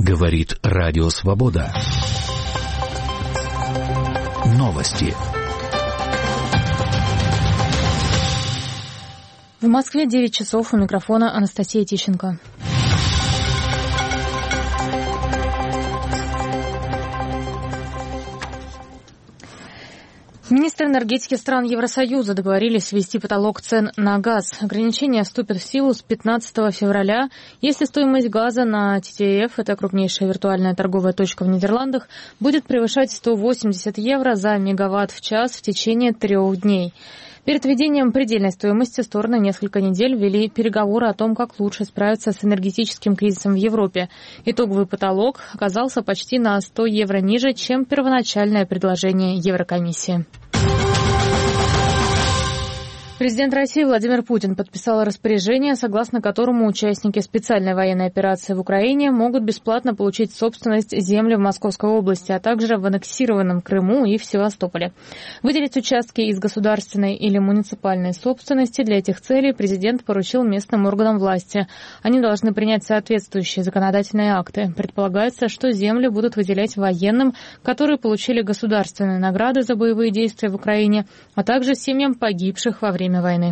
Говорит Радио Свобода. Новости. В Москве 9 часов, у микрофона Анастасия Тищенко. Министры энергетики стран Евросоюза договорились ввести потолок цен на газ. Ограничения вступят в силу с 15 февраля, если стоимость газа на TTF, это крупнейшая виртуальная торговая точка в Нидерландах, будет превышать 180 евро за мегаватт в час в течение 3 дней. Перед введением предельной стоимости стороны несколько недель вели переговоры о том, как лучше справиться с энергетическим кризисом в Европе. Итоговый потолок оказался почти на 100 евро ниже, чем первоначальное предложение Еврокомиссии. Президент России Владимир Путин подписал распоряжение, согласно которому участники специальной военной операции в Украине могут бесплатно получить собственность земли в Московской области, а также в аннексированном Крыму и в Севастополе. Выделить участки из государственной или муниципальной собственности для этих целей президент поручил местным органам власти. Они должны принять соответствующие законодательные акты. Предполагается, что земли будут выделять военным, которые получили государственные награды за боевые действия в Украине, а также семьям погибших во время войны.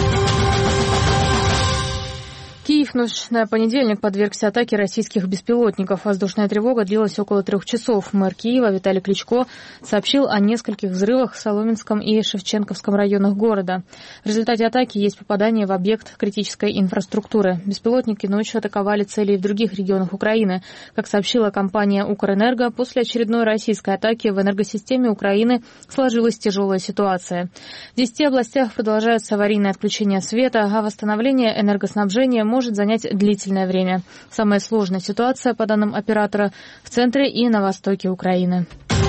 Киев в ночь на понедельник подвергся атаке российских беспилотников. Воздушная тревога длилась около 3 часов. Мэр Киева Виталий Кличко сообщил о нескольких взрывах в Соломенском и Шевченковском районах города. В результате атаки есть попадание в объект критической инфраструктуры. Беспилотники ночью атаковали цели и в других регионах Украины. Как сообщила компания «Укрэнерго», после очередной российской атаки в энергосистеме Украины сложилась тяжелая ситуация. В 10 областях продолжаются аварийные отключения света, а восстановление энергоснабжения может занять длительное время. Самая сложная ситуация, по данным оператора, в центре и на востоке Украины.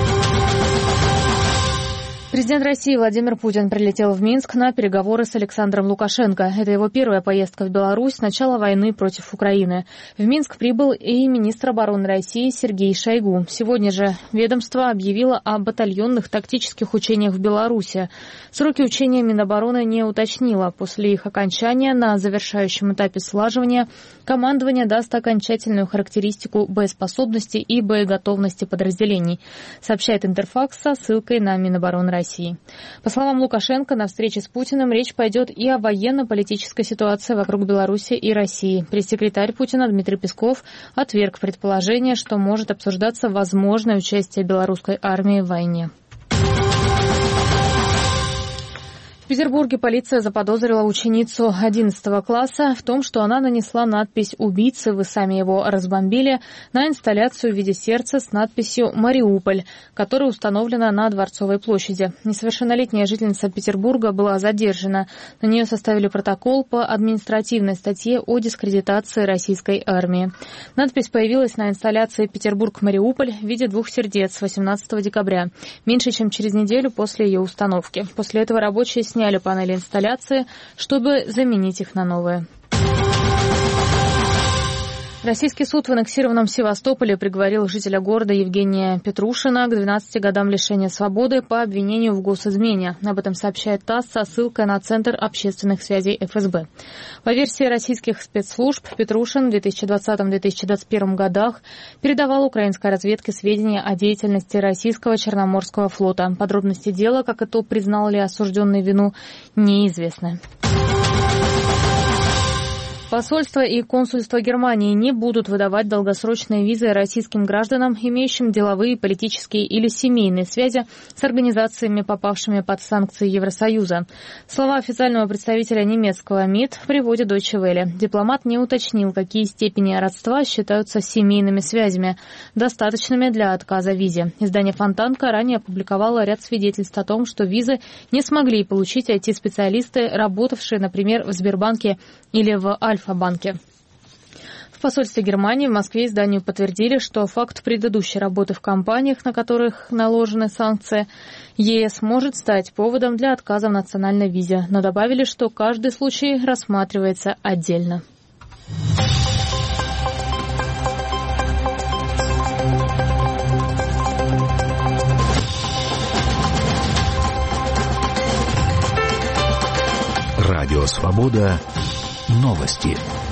Президент России Владимир Путин прилетел в Минск на переговоры с Александром Лукашенко. Это его первая поездка в Беларусь с начала войны против Украины. В Минск прибыл и министр обороны России Сергей Шойгу. Сегодня же ведомство объявило о батальонных тактических учениях в Беларуси. Сроки учения Минобороны не уточнило. После их окончания на завершающем этапе слаживания командование даст окончательную характеристику боеспособности и боеготовности подразделений, сообщает Интерфакс со ссылкой на Минобороны России. По словам Лукашенко, на встрече с Путиным речь пойдет и о военно-политической ситуации вокруг Беларуси и России. Пресс-секретарь Путина Дмитрий Песков отверг предположение, что может обсуждаться возможное участие белорусской армии в войне. В Петербурге полиция заподозрила ученицу 11 класса в том, что она нанесла надпись «Убийцы, вы сами его разбомбили» на инсталляцию в виде сердца с надписью «Мариуполь», которая установлена на Дворцовой площади. Несовершеннолетняя жительница Петербурга была задержана. На нее составили протокол по административной статье о дискредитации российской армии. Надпись появилась на инсталляции «Петербург-Мариуполь» в виде 2 сердец 18 декабря, меньше чем через неделю после ее установки. После этого рабочие сняли панели инсталляции, чтобы заменить их на новые. Российский суд в аннексированном Севастополе приговорил жителя города Евгения Петрушина к 12 годам лишения свободы по обвинению в госизмене. Об этом сообщает ТАСС со ссылкой на Центр общественных связей ФСБ. По версии российских спецслужб, Петрушин в 2020-2021 годах передавал украинской разведке сведения о деятельности российского Черноморского флота. Подробности дела, как и то, признал ли осужденный вину, неизвестны. Посольство и консульство Германии не будут выдавать долгосрочные визы российским гражданам, имеющим деловые, политические или семейные связи с организациями, попавшими под санкции Евросоюза. Слова официального представителя немецкого МИД приводит Deutsche Welle. Дипломат не уточнил, какие степени родства считаются семейными связями, достаточными для отказа в визе. Издание «Фонтанка» ранее опубликовало ряд свидетельств о том, что визы не смогли получить IT-специалисты, работавшие, например, в Сбербанке или в Альфа-банке. В посольстве Германии в Москве изданию подтвердили, что факт предыдущей работы в компаниях, на которых наложены санкции ЕС, может стать поводом для отказа в национальной визе, но добавили, что каждый случай рассматривается отдельно. Радио Свобода. Новости.